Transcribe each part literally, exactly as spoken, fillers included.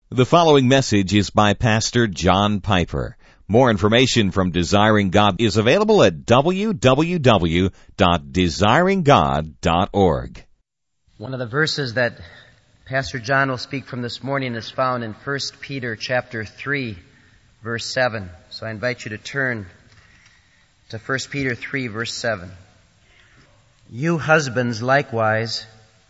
The following message is by Pastor John Piper. More information from Desiring God is available at w w w dot desiring god dot org. One of the verses that Pastor John will speak from this morning is found in First Peter chapter three, verse seven. So I invite you to turn to First Peter three, verse seven. You husbands likewise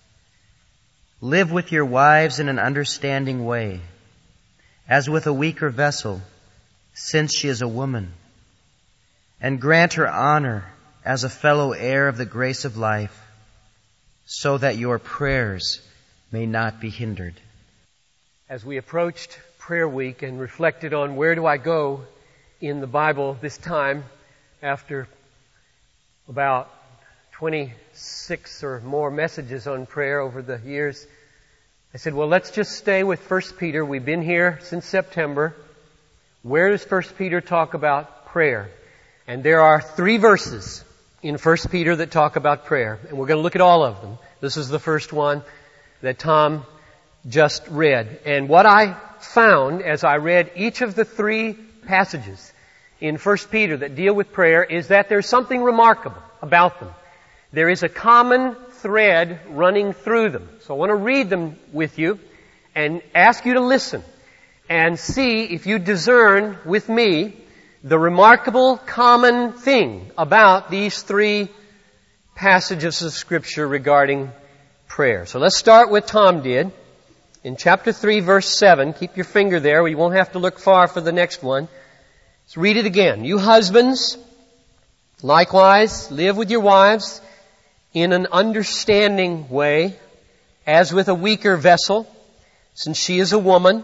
live with your wives in an understanding way, as with a weaker vessel, since she is a woman, and grant her honor as a fellow heir of the grace of life, so that your prayers may not be hindered. As we approached prayer week and reflected on where do I go in the Bible this time, after about twenty-six or more messages on prayer over the years, I said, well, let's just stay with First Peter. We've been here since September. Where does First Peter talk about prayer? And there are three verses in First Peter that talk about prayer, and we're going to look at all of them. This is the first one that Tom just read. And what I found as I read each of the three passages in First Peter that deal with prayer is that there's something remarkable about them. There is a common thread running through them. So I want to read them with you and ask you to listen and see if you discern with me the remarkable common thing about these three passages of Scripture regarding prayer. So let's start with Tom did. In chapter three, verse seven, keep your finger there. We won't have to look far for the next one. Let's read it again. You husbands, likewise, live with your wives in an understanding way, as with a weaker vessel, since she is a woman,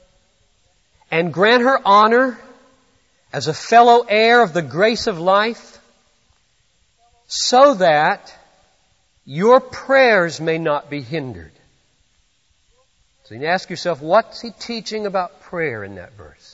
and grant her honor as a fellow heir of the grace of life, so that your prayers may not be hindered. So you ask yourself, what's he teaching about prayer in that verse?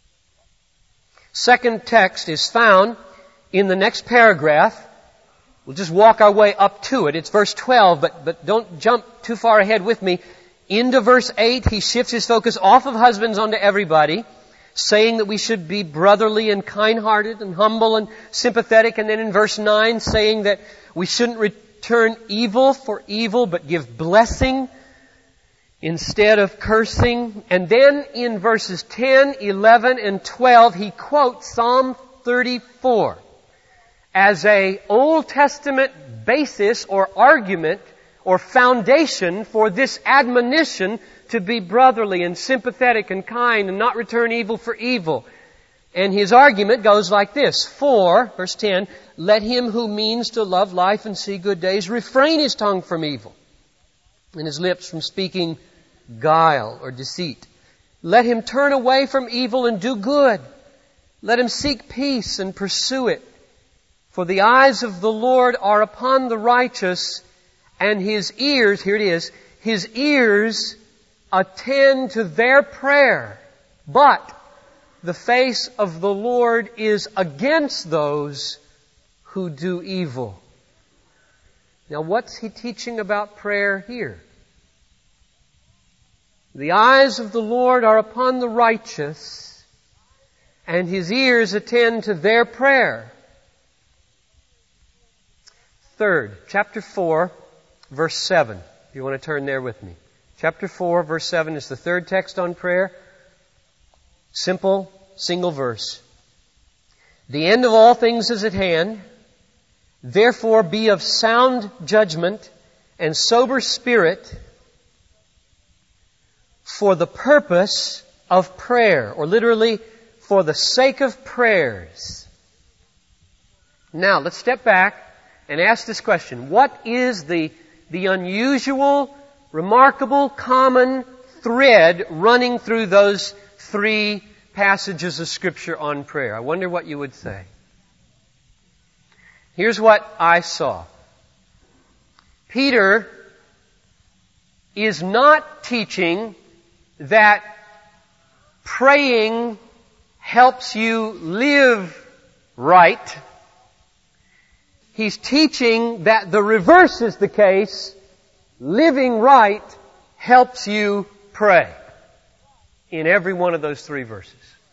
Second text is found in the next paragraph. We'll just walk our way up to it. It's verse twelve, but, but don't jump too far ahead with me. Into verse eight, he shifts his focus off of husbands onto everybody, saying that we should be brotherly and kind-hearted and humble and sympathetic. And then in verse nine, saying that we shouldn't return evil for evil, but give blessing instead of cursing. And then in verses ten, eleven, and twelve, he quotes Psalm thirty-four as a Old Testament basis or argument or foundation for this admonition to be brotherly and sympathetic and kind and not return evil for evil. And his argument goes like this. For, verse ten, let him who means to love life and see good days refrain his tongue from evil and his lips from speaking guile or deceit. Let him turn away from evil and do good. Let him seek peace and pursue it. For the eyes of the Lord are upon the righteous, and His ears, here it is, His ears attend to their prayer. But the face of the Lord is against those who do evil. Now what's he teaching about prayer here? The eyes of the Lord are upon the righteous, and His ears attend to their prayer. Third, chapter four, verse seven. If you want to turn there with me. Chapter four, verse seven is the third text on prayer. Simple, single verse. The end of all things is at hand. Therefore be of sound judgment and sober spirit for the purpose of prayer, or literally, for the sake of prayers. Now, let's step back and ask this question. What is the, the unusual, remarkable, common thread running through those three passages of Scripture on prayer? I wonder what you would say. Here's what I saw. Peter is not teaching that praying helps you live right. He's teaching that the reverse is the case. Living right helps you pray. in every one of those three verses.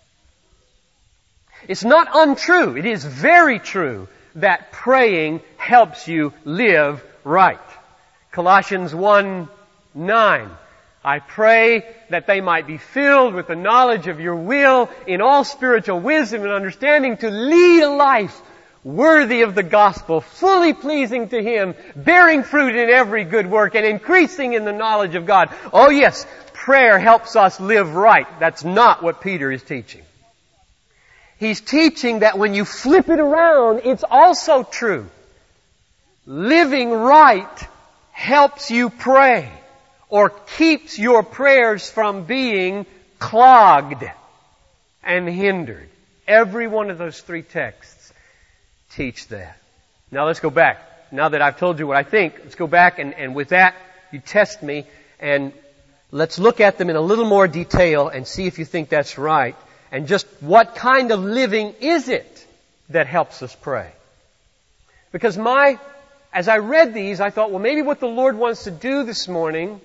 It's not untrue. It is very true that praying helps you live right. Colossians one nine. I pray that they might be filled with the knowledge of your will in all spiritual wisdom and understanding to lead a life worthy of the gospel, fully pleasing to Him, bearing fruit in every good work and increasing in the knowledge of God. Oh yes, prayer helps us live right. That's not what Peter is teaching. He's teaching that when you flip it around, it's also true. Living right helps you pray, or keeps your prayers from being clogged and hindered. Every one of those three texts teach that. Now let's go back. Now that I've told you what I think, let's go back and, and with that, you test me, and let's look at them in a little more detail and see if you think that's right. And just what kind of living is it that helps us pray? Because my, as I read these, I thought, well, maybe what the Lord wants to do this morning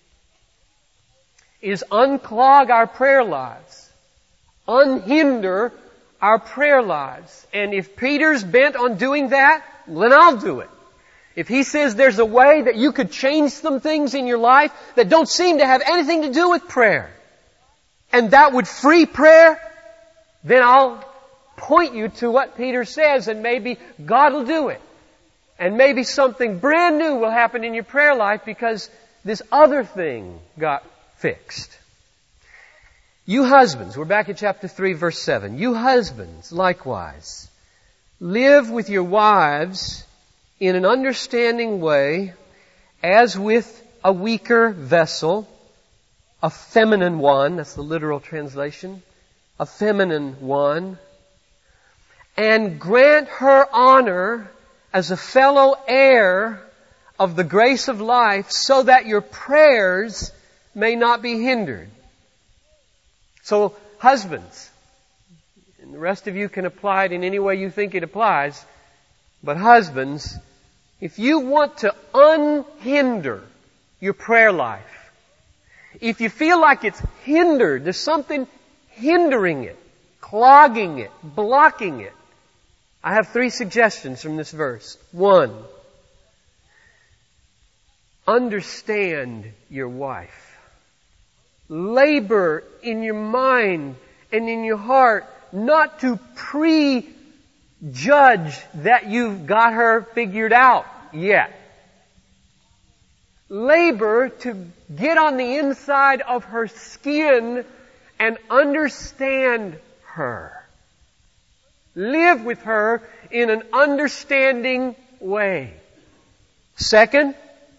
is unclog our prayer lives, unhinder our prayer lives. And if Peter's bent on doing that, then I'll do it. If he says there's a way that you could change some things in your life that don't seem to have anything to do with prayer, and that would free prayer, then I'll point you to what Peter says, and maybe God will do it. And maybe something brand new will happen in your prayer life because this other thing got fixed. You husbands, we're back at chapter three, verse seven. You husbands, likewise, live with your wives in an understanding way, as with a weaker vessel, a feminine one, that's the literal translation, a feminine one, and grant her honor as a fellow heir of the grace of life, so that your prayers may not be hindered. So, husbands, and the rest of you can apply it in any way you think it applies, but husbands, if you want to unhinder your prayer life, if you feel like it's hindered, there's something hindering it, clogging it, blocking it, I have three suggestions from this verse. One, understand your wife. Labor in your mind and in your heart not to prejudge that you've got her figured out yet. Labor to get on the inside of her skin and understand her. Live with her in an understanding way. Second,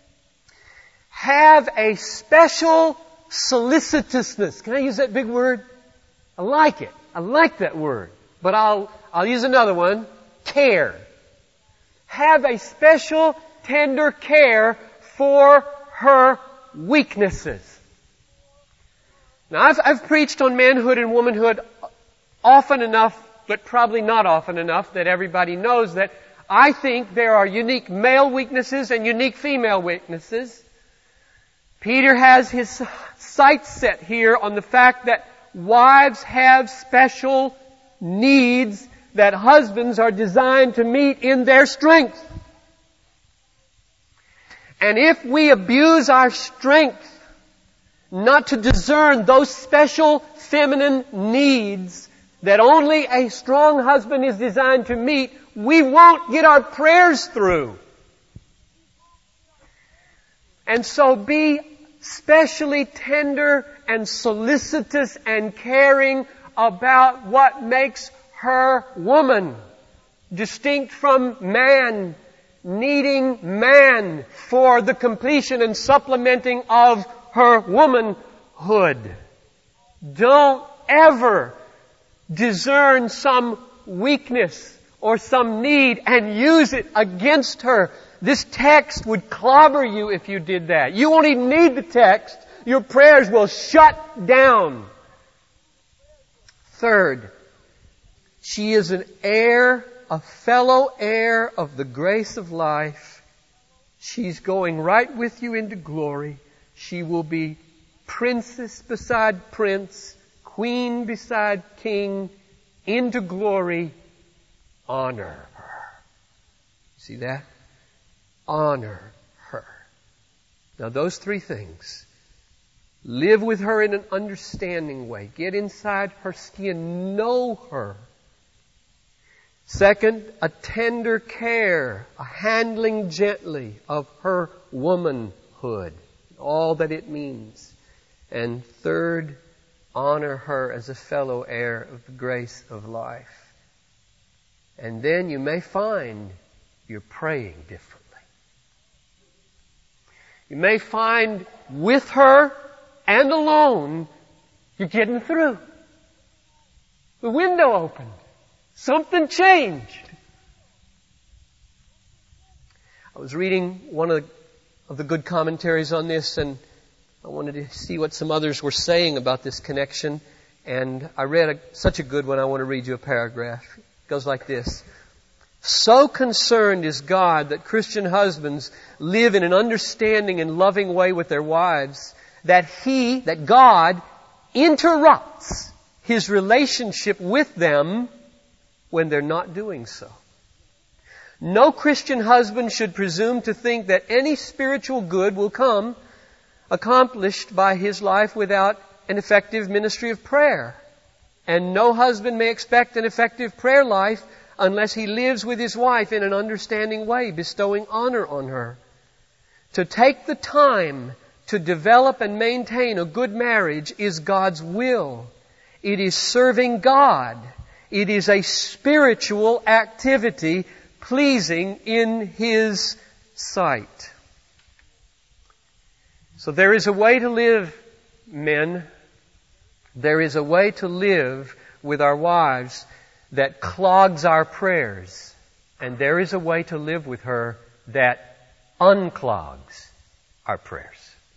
have a special solicitousness. Can I use that big word? I like it. I like that word. But I'll, I'll use another one. Care. Have a special tender care for her weaknesses. Now, I've, I've preached on manhood and womanhood often enough, but probably not often enough, that everybody knows that I think there are unique male weaknesses and unique female weaknesses. Peter has his sights set here on the fact that wives have special needs that husbands are designed to meet in their strength. And if we abuse our strength not to discern those special feminine needs that only a strong husband is designed to meet, we won't get our prayers through. And so be specially tender and solicitous and caring about what makes her woman, distinct from man, needing man for the completion and supplementing of her womanhood. Don't ever discern some weakness or some need and use it against her. This text would clobber you if you did that. You won't even need the text. Your prayers will shut down. Third, she is an heir, a fellow heir of the grace of life. She's going right with you into glory. She will be princess beside prince, queen beside king, into glory, honor her. See that? Honor her. Now those three things. Live with her in an understanding way. Get inside her skin. Know her. Second, a tender care, a handling gently of her womanhood, all that it means. And third, honor her as a fellow heir of the grace of life. And then you may find you're praying differently. You may find with her and alone, you're getting through. The window opened. Something changed. I was reading one of the, of the good commentaries on this, and I wanted to see what some others were saying about this connection. And I read a, such a good one, I want to read you a paragraph. It goes like this. So concerned is God that Christian husbands live in an understanding and loving way with their wives that He, that God, interrupts His relationship with them when they're not doing so. No Christian husband should presume to think that any spiritual good will come accomplished by his life without an effective ministry of prayer. And no husband may expect an effective prayer life unless he lives with his wife in an understanding way, bestowing honor on her. To take the time to develop and maintain a good marriage is God's will. It is serving God. It is a spiritual activity pleasing in His sight. So there is a way to live, men. There is a way to live with our wives that clogs our prayers. And there is a way to live with her that unclogs our prayers.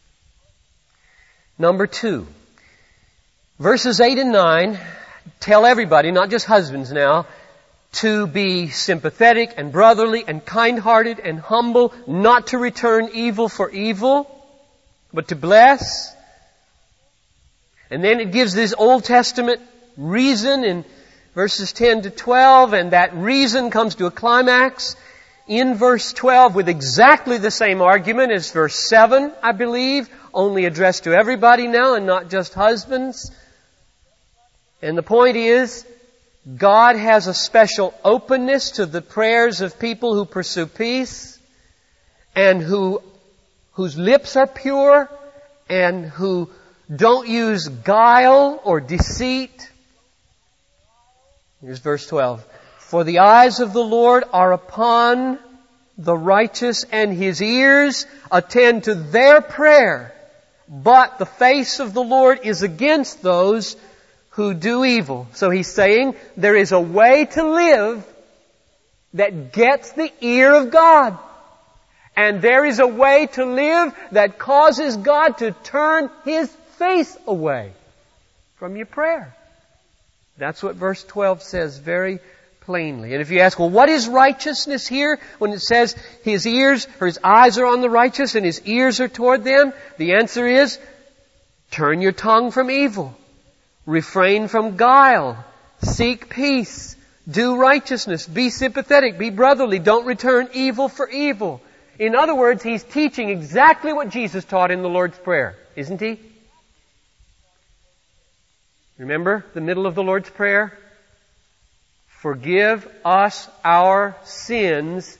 Number two, verses eight and nine tell everybody, not just husbands now, to be sympathetic and brotherly and kind-hearted and humble, not to return evil for evil, but to bless. And then it gives this Old Testament reason in verses ten to twelve, and that reason comes to a climax in verse twelve with exactly the same argument as verse seven, I believe, only addressed to everybody now and not just husbands. And the point is, God has a special openness to the prayers of people who pursue peace and who whose lips are pure and who don't use guile or deceit. Here's verse twelve. For the eyes of the Lord are upon the righteous, and His ears attend to their prayer. But the face of the Lord is against those who do evil. So He's saying there is a way to live that gets the ear of God. And there is a way to live that causes God to turn His face away from your prayer. That's what verse twelve says very plainly. And if you ask, well, what is righteousness here when it says His ears, or His eyes are on the righteous and His ears are toward them? The answer is, turn your tongue from evil. Refrain from guile. Seek peace. Do righteousness. Be sympathetic. Be brotherly. Don't return evil for evil. In other words, He's teaching exactly what Jesus taught in the Lord's Prayer, isn't He? Remember the middle of the Lord's Prayer? Forgive us our sins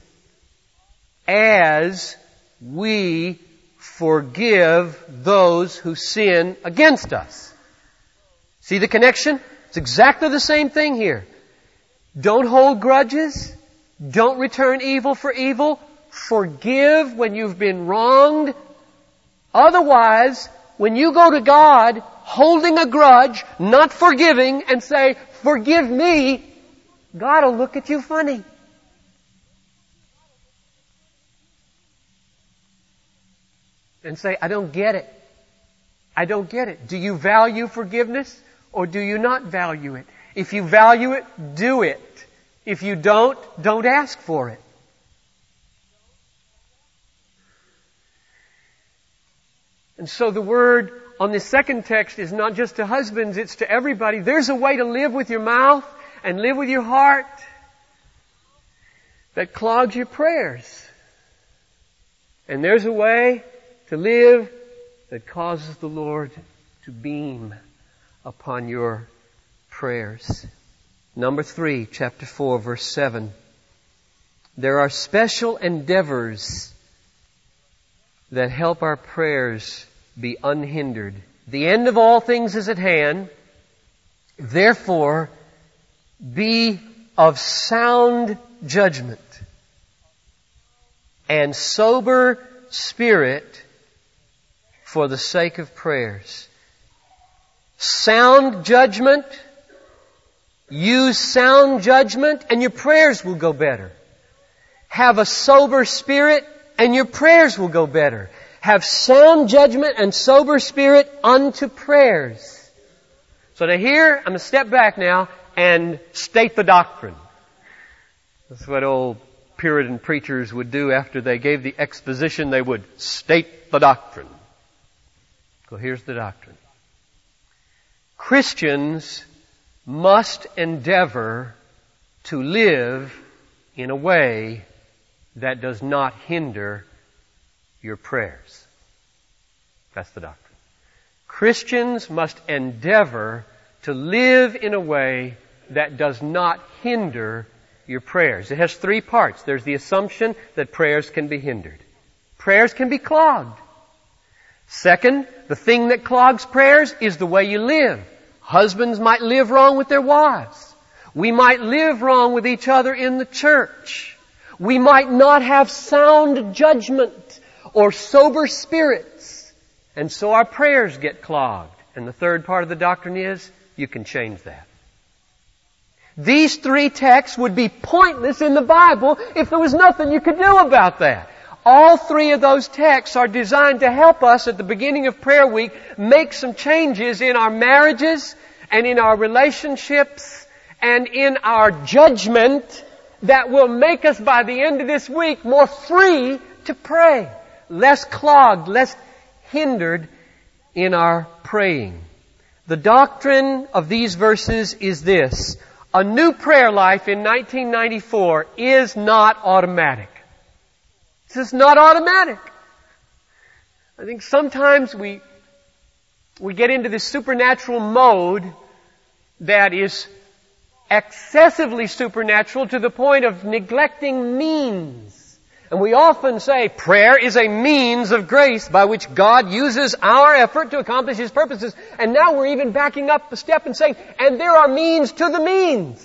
as we forgive those who sin against us. See the connection? It's exactly the same thing here. Don't hold grudges. Don't return evil for evil. Forgive when you've been wronged. Otherwise, when you go to God holding a grudge, not forgiving, and say, forgive me, God will look at you funny. And say, I don't get it. I don't get it. Do you value forgiveness or do you not value it? If you value it, do it. If you don't, don't ask for it. And so the word on this second text is not just to husbands, it's to everybody. There's a way to live with your mouth and live with your heart that clogs your prayers. And there's a way to live that causes the Lord to beam upon your prayers. Number three, chapter four, verse seven. There are special endeavors that help our prayers be unhindered. The end of all things is at hand. Therefore, be of sound judgment and sober spirit for the sake of prayers. Sound judgment. Use sound judgment and your prayers will go better. Have a sober spirit and your prayers will go better. Have sound judgment and sober spirit unto prayers. So now here, I'm going to step back now and state the doctrine. That's what old Puritan preachers would do after they gave the exposition. They would state the doctrine. So here's the doctrine. Christians must endeavor to live in a way that does not hinder your prayers. That's the doctrine. Christians must endeavor to live in a way that does not hinder your prayers. It has three parts. There's the assumption that prayers can be hindered. Prayers can be clogged. Second, the thing that clogs prayers is the way you live. Husbands might live wrong with their wives. We might live wrong with each other in the church. We might not have sound judgment or sober spirits. And so our prayers get clogged. And the third part of the doctrine is, you can change that. These three texts would be pointless in the Bible if there was nothing you could do about that. All three of those texts are designed to help us at the beginning of prayer week make some changes in our marriages and in our relationships and in our judgment that will make us by the end of this week more free to pray. Less clogged, less hindered in our praying. The doctrine of these verses is this. A new prayer life in nineteen ninety-four is not automatic. This is not automatic. I think sometimes we we get into this supernatural mode that is excessively supernatural to the point of neglecting means. And we often say prayer is a means of grace by which God uses our effort to accomplish His purposes. And now we're even backing up a step and saying, and there are means to the means.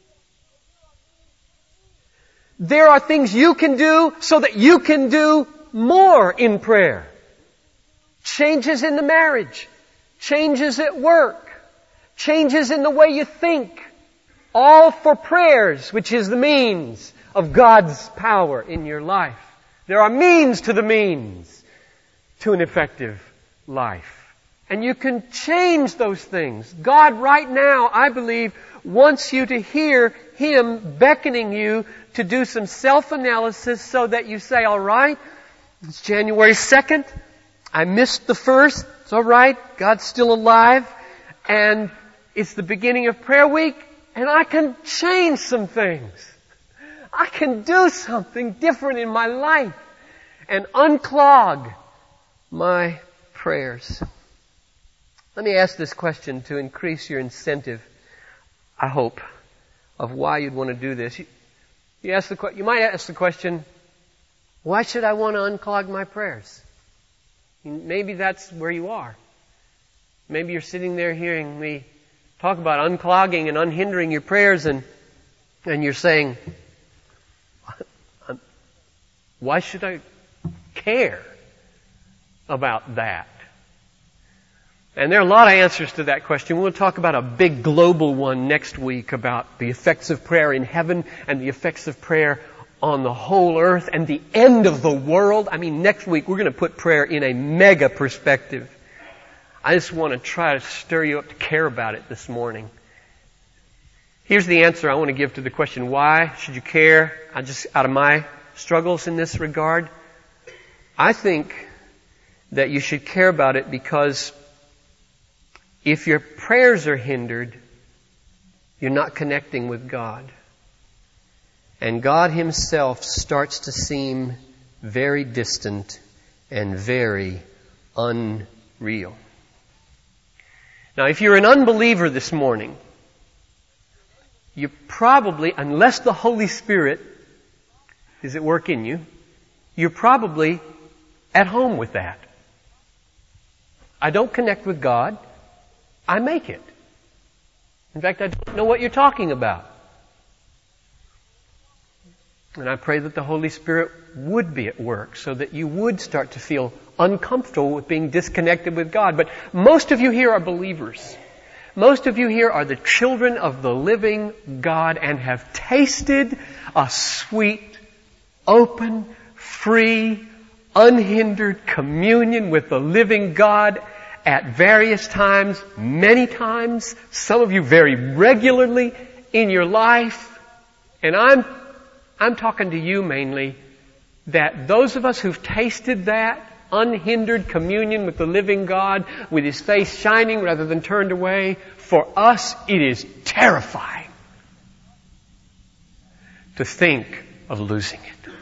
There are things you can do so that you can do more in prayer. Changes in the marriage. Changes at work. Changes in the way you think. All for prayers, which is the means of God's power in your life. There are means to the means to an effective life. And you can change those things. God right now, I believe, wants you to hear Him beckoning you to do some self-analysis so that you say, all right, it's January second. I missed the first. It's all right. God's still alive. And it's the beginning of prayer week. And I can change some things. I can do something different in my life and unclog my prayers. Let me ask this question to increase your incentive, I hope, of why you'd want to do this. You, you, ask the, you might ask the question, why should I want to unclog my prayers? Maybe that's where you are. Maybe you're sitting there hearing me talk about unclogging and unhindering your prayers and, and you're saying, why should I care about that? And there are a lot of answers to that question. We'll talk about a big global one next week about the effects of prayer in heaven and the effects of prayer on the whole earth and the end of the world. I mean, next week we're going to put prayer in a mega perspective. I just want to try to stir you up to care about it this morning. Here's the answer I want to give to the question, why should you care? I just, out of my struggles in this regard, I think that you should care about it because If your prayers are hindered, you're not connecting with God. And God Himself starts to seem very distant and very unreal. Now, if you're an unbeliever this morning, you probably, unless the Holy Spirit is at work in you, you're probably at home with that. I don't connect with God. I make it. In fact, I don't know what you're talking about. And I pray that the Holy Spirit would be at work so that you would start to feel uncomfortable with being disconnected with God. But most of you here are believers. Most of you here are the children of the living God and have tasted a sweet, open, free, unhindered communion with the living God at various times, many times, some of you very regularly in your life. And I'm I'm talking to you mainly, that those of us who've tasted that unhindered communion with the living God, with His face shining rather than turned away, for us it is terrifying to think of losing it.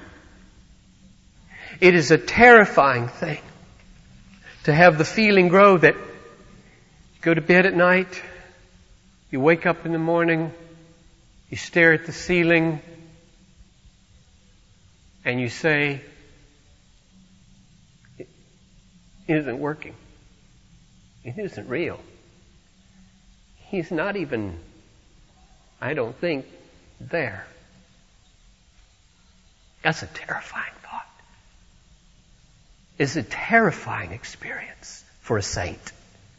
It is a terrifying thing to have the feeling grow that you go to bed at night, you wake up in the morning, you stare at the ceiling, and you say, it isn't working. It isn't real. He's not even, I don't think, there. That's a terrifying thought. It's a terrifying experience for a saint.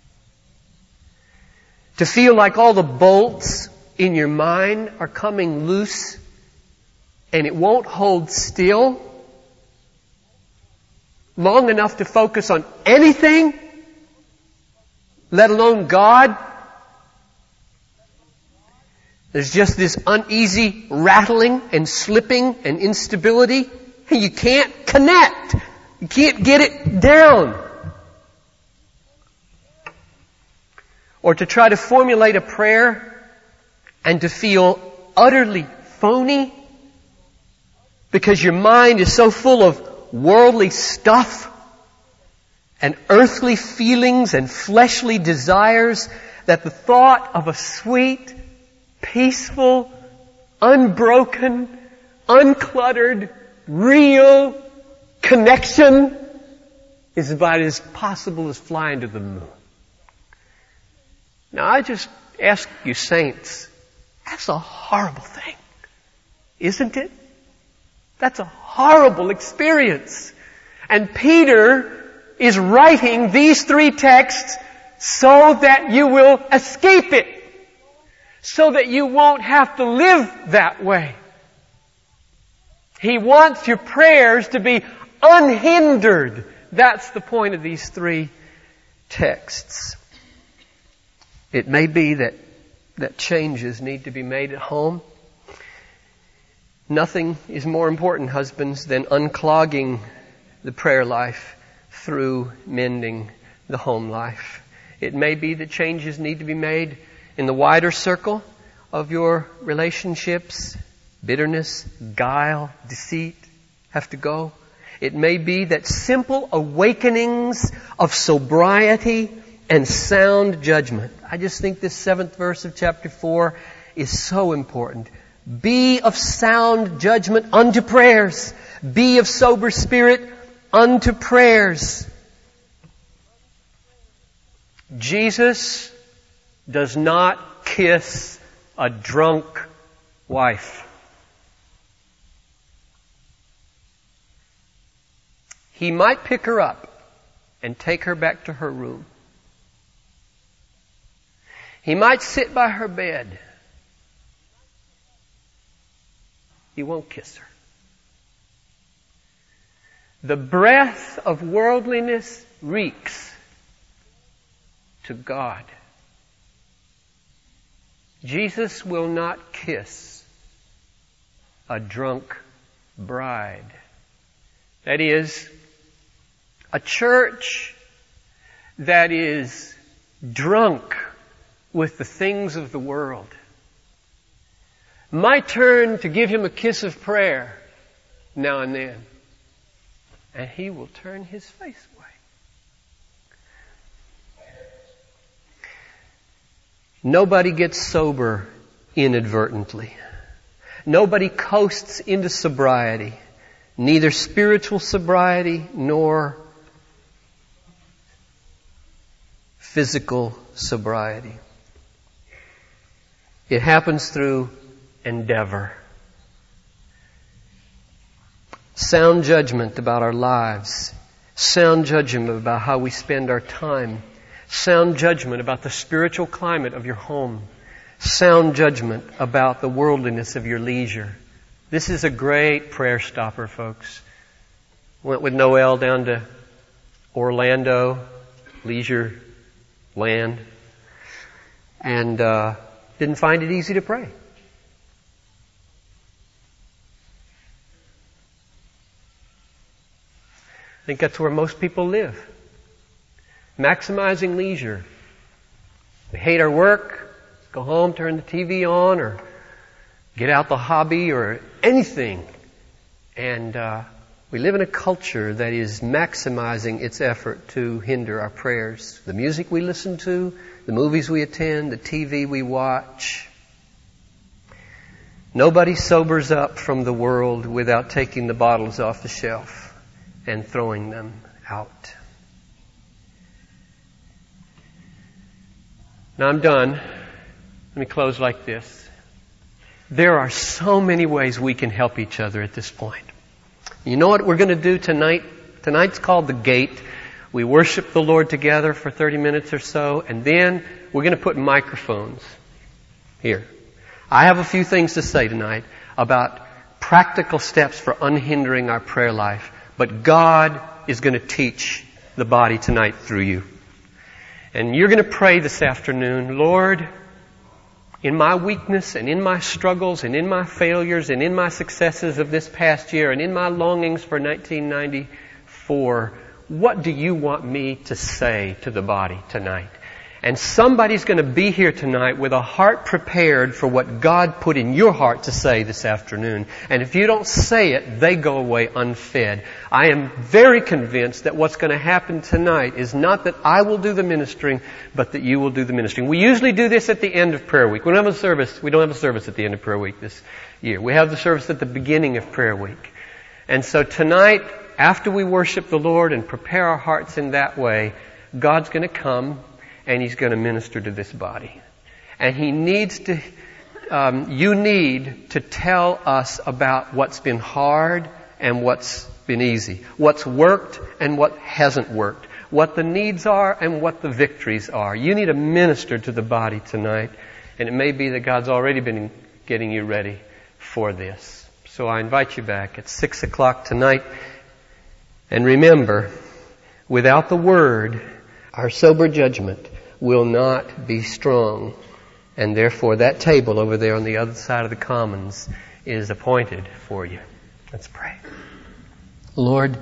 To feel like all the bolts in your mind are coming loose and it won't hold still long enough to focus on anything, let alone God. There's just this uneasy rattling and slipping and instability. You can't connect. You can't get it down. Or to try to formulate a prayer and to feel utterly phony because your mind is so full of worldly stuff and earthly feelings and fleshly desires that the thought of a sweet, peaceful, unbroken, uncluttered, real connection is about as possible as flying to the moon. Now I just ask you saints, that's a horrible thing, isn't it? That's a horrible experience. And Peter is writing these three texts so that you will escape it. So that you won't have to live that way. He wants your prayers to be unhindered. That's the point of these three texts. It may be that, that changes need to be made at home. Nothing is more important, husbands, than unclogging the prayer life through mending the home life. It may be that changes need to be made in the wider circle of your relationships. Bitterness, guile, deceit have to go. It may be that simple awakenings of sobriety and sound judgment. I just think this seventh verse of chapter four is so important. Be of sound judgment unto prayers. Be of sober spirit unto prayers. Jesus does not kiss a drunk wife. He might pick her up and take her back to her room. He might sit by her bed. He won't kiss her. The breath of worldliness reeks to God. Jesus will not kiss a drunk bride. That is, a church that is drunk with the things of the world. My turn to give him a kiss of prayer now and then, and he will turn his face away. Nobody gets sober inadvertently. Nobody coasts into sobriety, neither spiritual sobriety nor physical sobriety. It happens through endeavor. Sound judgment about our lives. Sound judgment about how we spend our time. Sound judgment about the spiritual climate of your home. Sound judgment about the worldliness of your leisure. This is a great prayer stopper, folks. Went with Noel down to Orlando, leisure land, and uh, didn't find it easy to pray. I think that's where most people live. Maximizing leisure. We hate our work, go home, turn the T V on, or get out the hobby or anything. And uh, we live in a culture that is maximizing its effort to hinder our prayers. The music we listen to, the movies we attend, the T V we watch. Nobody sobers up from the world without taking the bottles off the shelf and throwing them out. Now I'm done. Let me close like this. There are so many ways we can help each other at this point. You know what we're going to do tonight? Tonight's called The Gate. We worship the Lord together for thirty minutes or so, and then we're going to put microphones here. I have a few things to say tonight about practical steps for unhindering our prayer life, but God is going to teach the body tonight through you. And you're going to pray this afternoon, Lord, in my weakness and in my struggles and in my failures and in my successes of this past year and in my longings for nineteen ninety-four, what do you want me to say to the body tonight? And somebody's going to be here tonight with a heart prepared for what God put in your heart to say this afternoon. And if you don't say it, they go away unfed. I am very convinced that what's going to happen tonight is not that I will do the ministering, but that you will do the ministering. We usually do this at the end of prayer week. We don't have a service. We don't have a service at the end of prayer week this year. We have the service at the beginning of prayer week. And so tonight, after we worship the Lord and prepare our hearts in that way, God's going to come and He's going to minister to this body. And He needs to, um, you need to tell us about what's been hard and what's been easy. What's worked and what hasn't worked. What the needs are and what the victories are. You need to minister to the body tonight. And it may be that God's already been getting you ready for this. So I invite you back at six o'clock tonight. And remember, without the Word, our sober judgment will not be strong. And therefore that table over there on the other side of the commons is appointed for you. Let's pray. Lord,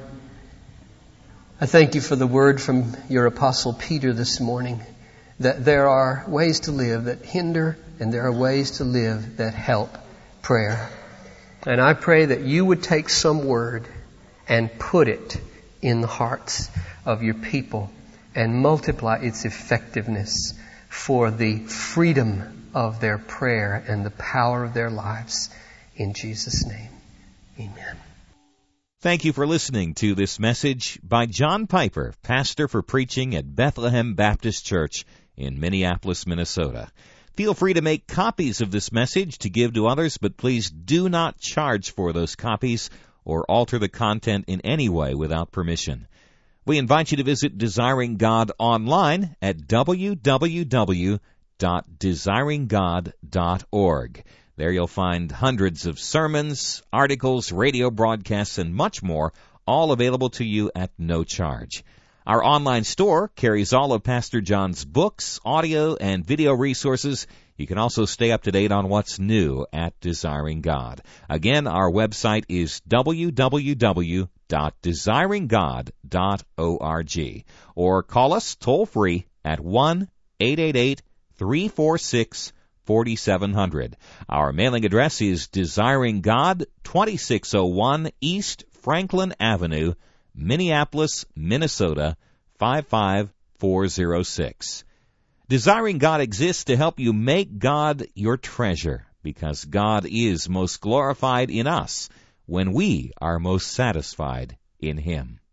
I thank you for the word from your apostle Peter this morning, that there are ways to live that hinder and there are ways to live that help prayer. And I pray that you would take some word and put it in the hearts of your people and multiply its effectiveness for the freedom of their prayer and the power of their lives. In Jesus' name, amen. Thank you for listening to this message by John Piper, pastor for preaching at Bethlehem Baptist Church in Minneapolis, Minnesota. Feel free to make copies of this message to give to others, but please do not charge for those copies or alter the content in any way without permission. We invite you to visit Desiring God online at w w w dot desiring god dot org. There you'll find hundreds of sermons, articles, radio broadcasts, and much more, all available to you at no charge. Our online store carries all of Pastor John's books, audio, and video resources. You can also stay up to date on what's new at Desiring God. Again, our website is w w w dot desiring god dot org, or call us toll-free at one eight eight eight, three four six, four seven zero zero. Our mailing address is Desiring God, twenty-six oh one East Franklin Avenue, Minneapolis, Minnesota, five five four zero six. Desiring God exists to help you make God your treasure, because God is most glorified in us when we are most satisfied in Him.